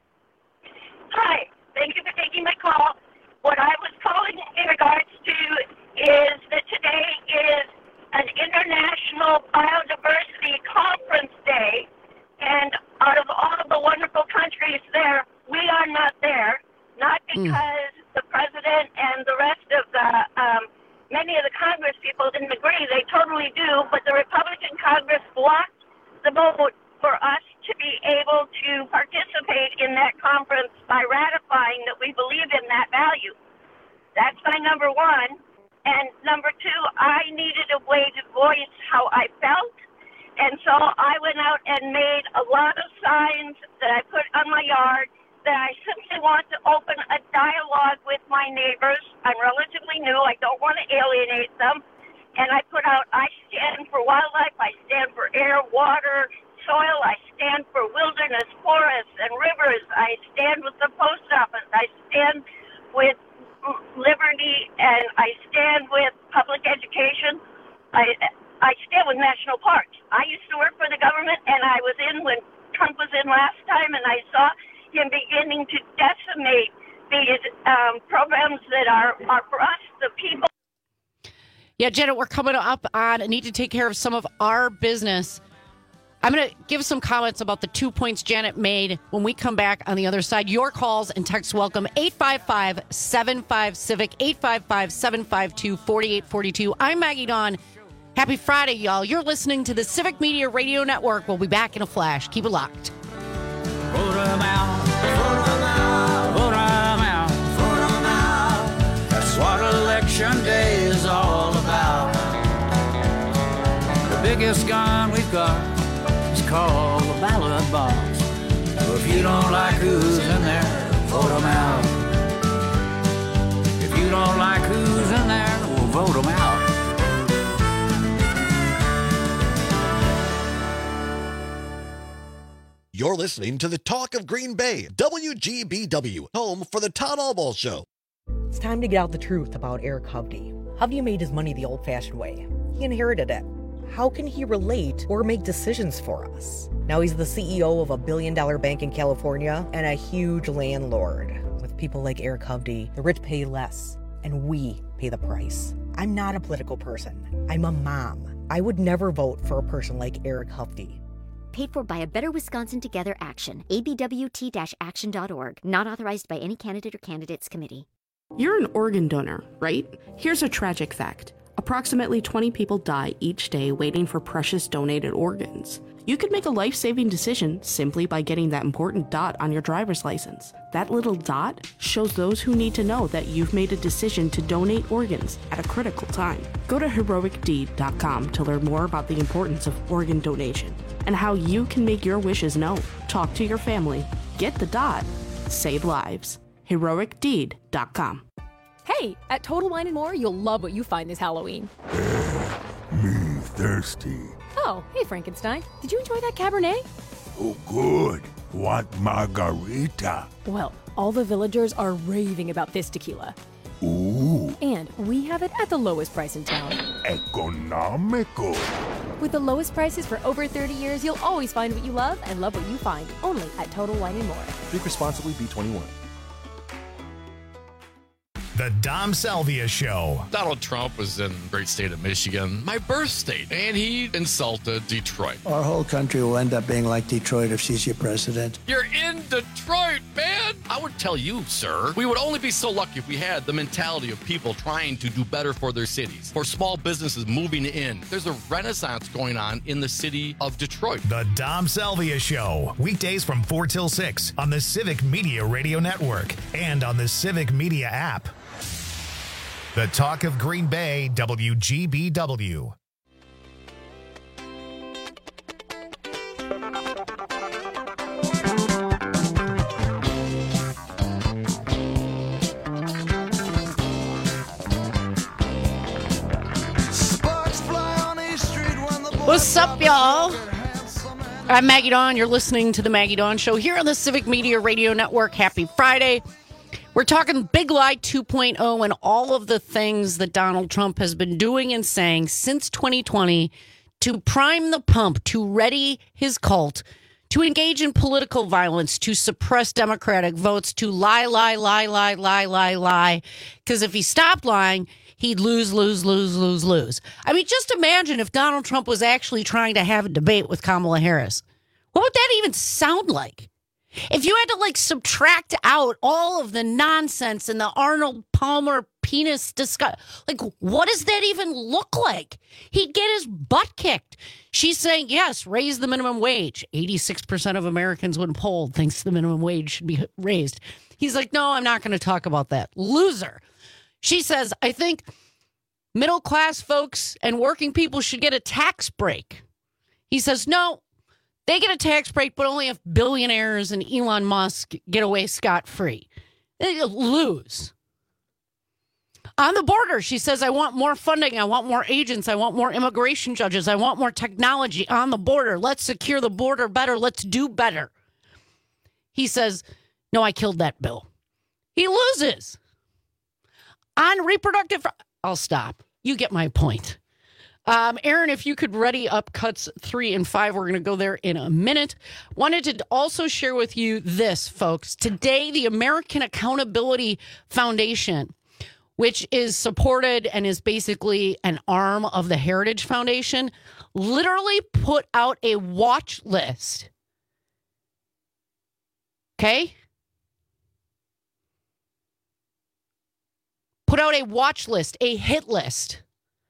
Hi. Thank you for taking my call. What I was calling in regards to is that today is an International Biodiversity Conference Day, and out of all of the wonderful countries there, we are not there, not because the president and the rest of the many of the Congress people didn't agree. They totally do, but the Republican Congress blocked the vote for us to be able to participate in that conference by ratifying that we believe in that value. That's my number one. And number two, I needed a way to voice how I felt. And so I went out and made a lot of signs that I put on my yard that I simply want to open a dialogue with my neighbors. I'm relatively new. I don't want to alienate them. And I put out, I stand for wildlife. I stand for air, water, soil. I stand for wilderness, forests, and rivers. I stand with the post office. I stand with liberty, and I stand with public education. I stand with national parks. I used to work for the government, and I was in when Trump was in last time, and I saw him beginning to decimate these programs that are for us, the people. Yeah, Janet, we're coming up on Need to Take Care of Some of Our Business. I'm going to give some comments about the 2 points Janet made when we come back on the other side. Your calls and texts welcome. 855-75-CIVIC, 855-752-4842. I'm Maggie Dawn. Happy Friday, y'all. You're listening to the Civic Media Radio Network. We'll be back in a flash. Keep it locked. Vote 'em out, vote 'em out, vote 'em out, vote 'em out. That's what Election Day is all about. The biggest gun we've got is called the ballot box. So if you don't like who's in there, vote 'em out. If you don't like who's in there, we'll vote 'em out. You're listening to the Talk of Green Bay, WGBW, home for the Tom Albaugh Show. It's time to get out the truth about Eric Hovde. Hovde made his money the old-fashioned way. He inherited it. How can he relate or make decisions for us? Now he's the CEO of a billion-dollar bank in California and a huge landlord. With people like Eric Hovde, the rich pay less, and we pay the price. I'm not a political person. I'm a mom. I would never vote for a person like Eric Hovde. Paid for by a Better Wisconsin Together Action. abwt-action.org. Not authorized by any candidate or candidates committee. You're an organ donor, right? Here's a tragic fact. Approximately 20 people die each day waiting for precious donated organs. You could make a life-saving decision simply by getting that important dot on your driver's license. That little dot shows those who need to know that you've made a decision to donate organs at a critical time. Go to heroicdeed.com to learn more about the importance of organ donation and how you can make your wishes known. Talk to your family. Get the dot. Save lives. heroicdeed.com. Hey, at Total Wine & More, you'll love what you find this Halloween. Me thirsty. Oh, hey, Frankenstein. Did you enjoy that Cabernet? Oh, good. Want margarita? Well, all the villagers are raving about this tequila. Ooh. And we have it at the lowest price in town. Economical. With the lowest prices for over 30 years, you'll always find what you love and love what you find. Only at Total Wine & More. Drink responsibly, B21. The Dom Salvia Show. Donald Trump was in the great state of Michigan, my birth state, and he insulted Detroit. Our whole country will end up being like Detroit if she's your president. You're in Detroit, man! I would tell you, sir, we would only be so lucky if we had the mentality of people trying to do better for their cities, for small businesses moving in. There's a renaissance going on in the city of Detroit. The Dom Salvia Show. Weekdays from 4 till 6 on the Civic Media Radio Network and on the Civic Media app. The Talk of Green Bay, WGBW. What's up, y'all? I'm Maggie Dawn. You're listening to the Maggie Dawn Show here on the Civic Media Radio Network. Happy Friday. We're talking Big Lie 2.0 and all of the things that Donald Trump has been doing and saying since 2020 to prime the pump, to ready his cult, to engage in political violence, to suppress Democratic votes, to lie. Because if he stopped lying, he'd lose. I mean, just imagine if Donald Trump was actually trying to have a debate with Kamala Harris. What would that even sound like? If you had to, subtract out all of the nonsense and the Arnold Palmer penis discussion, what does that even look like? He'd get his butt kicked. She's saying, yes, raise the minimum wage. 86% of Americans when polled thinks the minimum wage should be raised. He's like, no, I'm not going to talk about that. Loser. She says, I think middle-class folks and working people should get a tax break. He says, no. They get a tax break, but only if billionaires and Elon Musk get away scot-free. They lose. On the border, she says, I want more funding. I want more agents. I want more immigration judges. I want more technology on the border. Let's secure the border better. Let's do better. He says, no, I killed that bill. He loses. On reproductive... I'll stop. You get my point. Aaron, if you could ready up cuts 3 and 5, we're going to go there in a minute. Wanted to also share with you this, folks. Today, the American Accountability Foundation which is supported and is basically an arm of the Heritage Foundation, literally put out a watch list. Okay? Put out a watch list, a hit list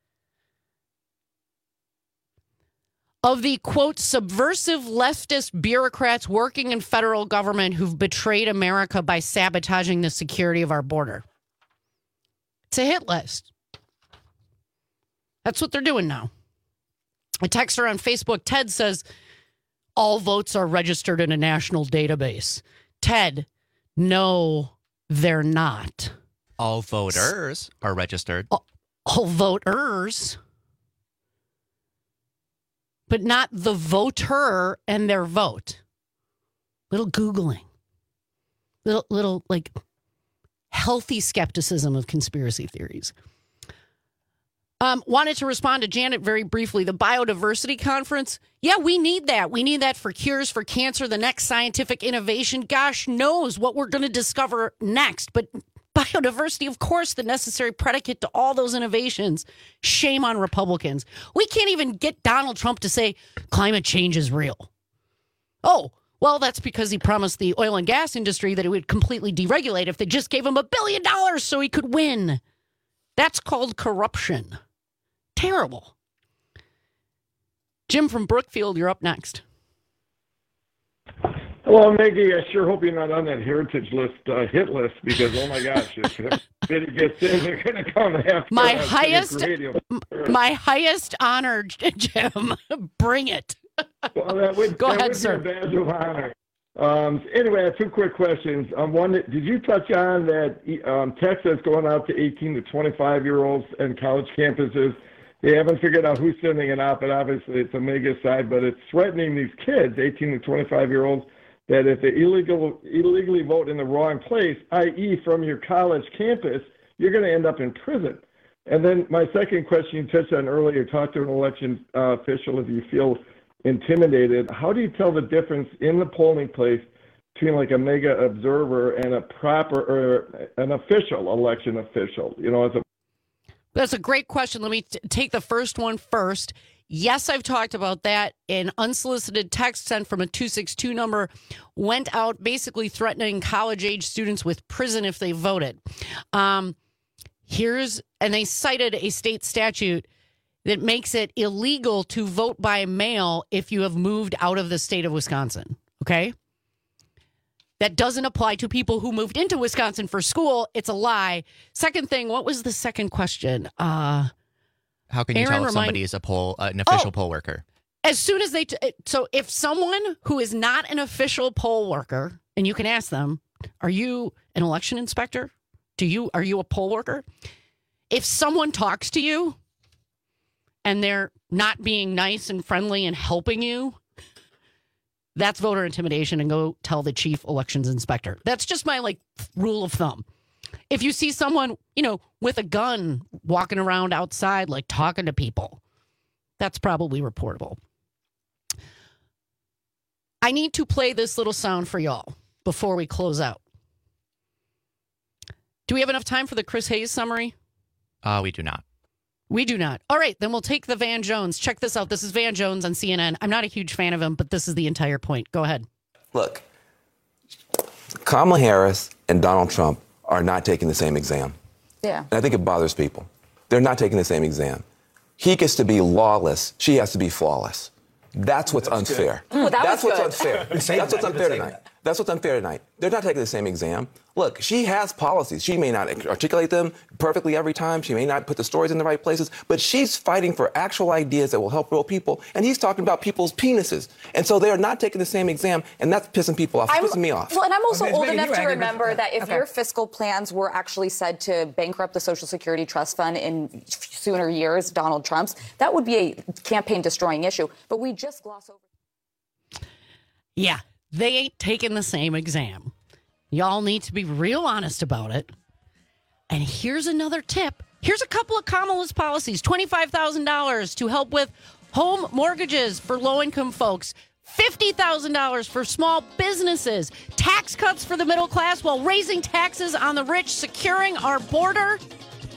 of the, quote, subversive leftist bureaucrats working in federal government who've betrayed America by sabotaging the security of our border. It's a hit list. That's what they're doing now. A texter on Facebook, Ted, says, all votes are registered in a national database. Ted, no, they're not. All voters are registered. All voters, but not the voter and their vote. Little Googling. Little like healthy skepticism of conspiracy theories. Wanted to respond to Janet very briefly. The biodiversity conference. Yeah, we need that. We need that for cures for cancer, the next scientific innovation. Gosh knows what we're going to discover next. But biodiversity, of course, the necessary predicate to all those innovations. Shame on Republicans. We can't even get Donald Trump to say climate change is real. Oh, well, that's because he promised the oil and gas industry that it would completely deregulate if they just gave him $1 billion so he could win. That's called corruption. Terrible. Jim from Brookfield, you're up next. Hello, Maggie. I sure hope you're not on that heritage list, hit list, because, oh my gosh, if it gets in, they're going to come after my highest honor, Jim. Bring it. Well, that would, Go that ahead, would sir. be a badge of honor. Anyway, I have two quick questions. One, did you touch on that Texas going out to 18 to 25-year-olds and college campuses? They haven't figured out who's sending it out, but obviously it's a mega side, but it's threatening these kids, 18 to 25-year-olds, that if they illegally vote in the wrong place, i.e. from your college campus, you're going to end up in prison. And then my second question you touched on earlier, talk to an election official if you feel intimidated. How do you tell the difference in the polling place between like a mega observer and a proper or an official election official? You know, as a That's a great question. Let me take the first one first. Yes, I've talked about that. An unsolicited text sent from a 262 number went out basically threatening college-age students with prison if they voted. And they cited a state statute that makes it illegal to vote by mail if you have moved out of the state of Wisconsin. Okay? That doesn't apply to people who moved into Wisconsin for school. It's a lie. Second thing, what was the second question? How can you tell if somebody is an official poll worker? As soon as so if someone who is not an official poll worker, and you can ask them, are you an election inspector? Are you a poll worker? If someone talks to you and they're not being nice and friendly and helping you, that's voter intimidation, and go tell the chief elections inspector. That's just my rule of thumb. If you see someone, with a gun walking around outside, talking to people, that's probably reportable. I need to play this little sound for y'all before we close out. Do we have enough time for the Chris Hayes summary? We do not. We do not. All right, then we'll take the Van Jones. Check this out. This is Van Jones on CNN. I'm not a huge fan of him, but this is the entire point. Go ahead. Look, Kamala Harris and Donald Trump are not taking the same exam. Yeah. And I think it bothers people. They're not taking the same exam. He gets to be lawless. She has to be flawless. That's what's unfair. That's what's unfair. That's what's unfair tonight. That's what's unfair tonight. They're not taking the same exam. Look, she has policies. She may not articulate them perfectly every time. She may not put the stories in the right places, but she's fighting for actual ideas that will help real people. And he's talking about people's penises. And so they are not taking the same exam, and that's pissing people off. It's pissing me off. Well, and I'm also old enough to remember that if your fiscal plans were actually said to bankrupt the Social Security Trust Fund in sooner years, Donald Trump's, that would be a campaign-destroying issue. But we just gloss over. Yeah. They ain't taking the same exam. Y'all need to be real honest about it. And here's another tip. Here's a couple of Kamala's policies. $25,000 to help with home mortgages for low-income folks. $50,000 for small businesses. Tax cuts for the middle class while raising taxes on the rich, securing our border.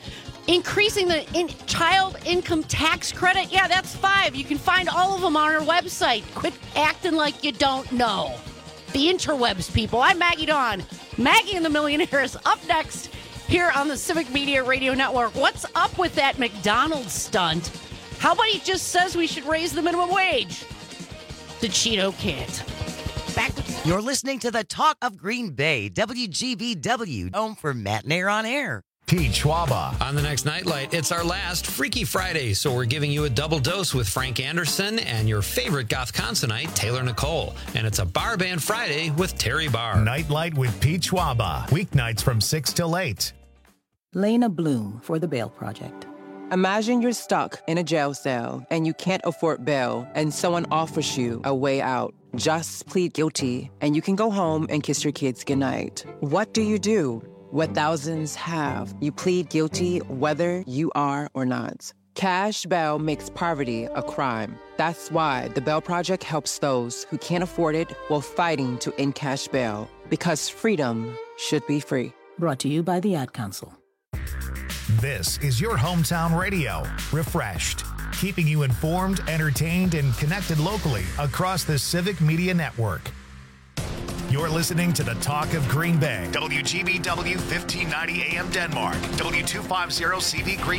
Increasing the child income tax credit, yeah, that's 5. You can find all of them on our website. Quit acting like you don't know. The interwebs, people. I'm Maggie Dawn. Maggie and the Millionaire is up next here on the Civic Media Radio Network. What's up with that McDonald's stunt? How about he just says we should raise the minimum wage? The Cheeto Kid. Back with You're listening to the Talk of Green Bay, WGBW, home for Matinee on Air. Pete Schwaba. On the next Nightlight, it's our last Freaky Friday, so we're giving you a double dose with Frank Anderson and your favorite goth consonite, Taylor Nicole. And it's a Bar Band Friday with Terry Barr. Nightlight with Pete Schwaba. Weeknights from 6 till 8. Lena Bloom for the Bail Project. Imagine you're stuck in a jail cell and you can't afford bail and someone offers you a way out. Just plead guilty and you can go home and kiss your kids goodnight. What do? What thousands have. You plead guilty whether you are or not. Cash bail makes poverty a crime. That's why the Bail Project helps those who can't afford it while fighting to end cash bail. Because freedom should be free. Brought to you by the Ad Council. This is your hometown radio, refreshed, keeping you informed, entertained, and connected locally across the Civic Media Network. You're listening to the Talk of Green Bay, WGBW 1590 AM Denmark, W250 CV Green